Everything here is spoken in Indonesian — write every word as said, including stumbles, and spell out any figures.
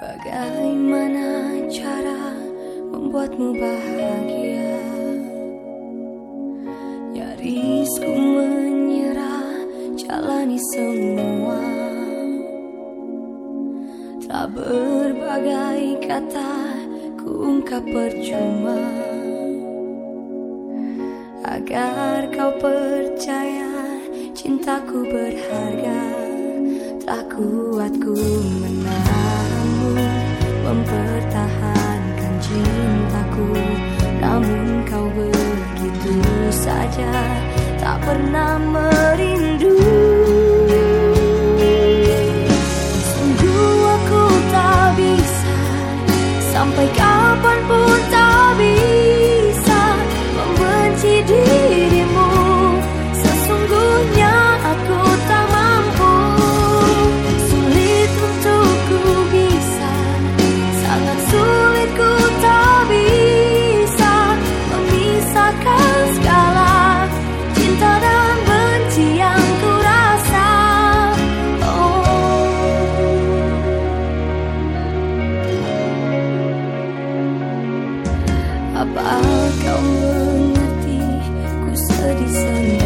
Bagaimana cara membuatmu bahagia? Nyaris ku menyerah, jalani semua. Tak berbagai kata ku ungkap percuma, agar kau percaya cintaku berharga. Tak kuat ku menahanmu, mempertahankan cintaku. Namun kau begitu saja tak pernah merindu. Sungguh aku tak bisa, sampai kapanpun tak bisa membenci dirimu. Sesungguhnya aku tak mampu, sulit untuk ku bisa, sangat sulit ku tak bisa memisahkan segala cinta dan benci yang ku rasa. Oh, apa kau mengerti, ku sedih sendiri.